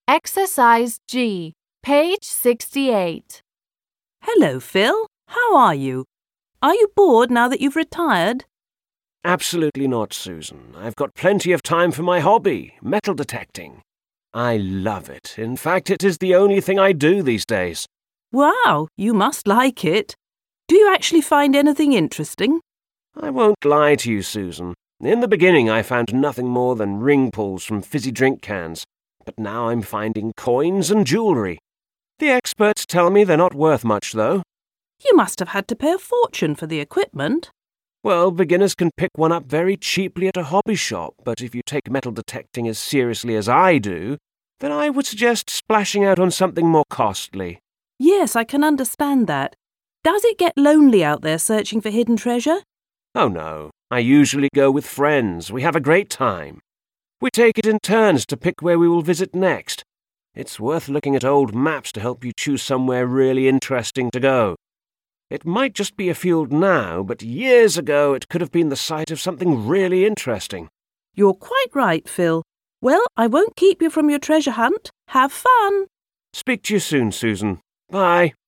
Exercise G, page 68. Hello, Phil. How are you? Are you bored now that you've retired? Absolutely not, Susan. I've got plenty of time for my hobby, metal detecting. I love it. In fact, it is the only thing I do these days. Wow, you must like it. Do you actually find anything interesting? I won't lie to you, Susan. In the beginning, I found nothing more than ring pulls from fizzy drink cans, but now I'm finding coins and jewellery. The experts tell me they're not worth much, though. You must have had to pay a fortune for the equipment. Well, beginners can pick one up very cheaply at a hobby shop, but if you take metal detecting as seriously as I do, then I would suggest splashing out on something more costly. Yes, I can understand that. Does it get lonely out there searching for hidden treasure? Oh no, I usually go with friends. We have a great time. We take it in turns to pick where we will visit next. It's worth looking at old maps to help you choose somewhere really interesting to go. It might just be a field now, but years ago it could have been the site of something really interesting. You're quite right, Phil. Well, I won't keep you from your treasure hunt. Have fun. Speak to you soon, Susan. Bye.